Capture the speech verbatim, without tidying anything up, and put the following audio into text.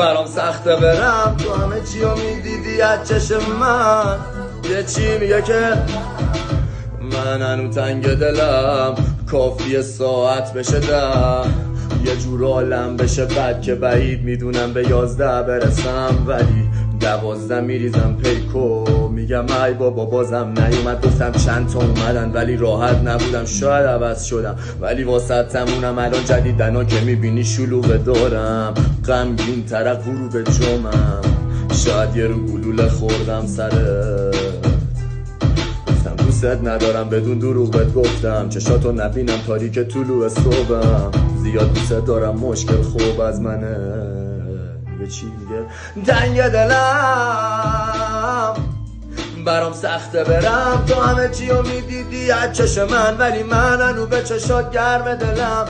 برام سخته برم تو همه چی رو میدیدی از چشم من. یه چی میگه که من هنو تنگ دلم، کافیه ساعت بشه ده، یه جور عالم بشه بد که بعید میدونم به یازده برسم، ولی دوازده میریزم پیکو میگم ای بابا بازم نیومد. گفتم چند تا اومدن ولی راحت نبودم، شاید عوض شدم ولی واسه تمونم. الان جدیدنا که میبینی شلوغه دارم، غمگین تر غروب جمعم، شاید یه رو گلوله خوردم سرت. گفتم دوست ندارم بدون دروغ بهت گفتم، چشاتو نبینم تاریک طلوع صبحم، زیاد دوست دارم مشکل خوب از منه. به چی میگه تنگ دلم، برام سخته برم تو همه چی رو میدیدی از چشم من، ولی من هنو به چشات گرم دلم.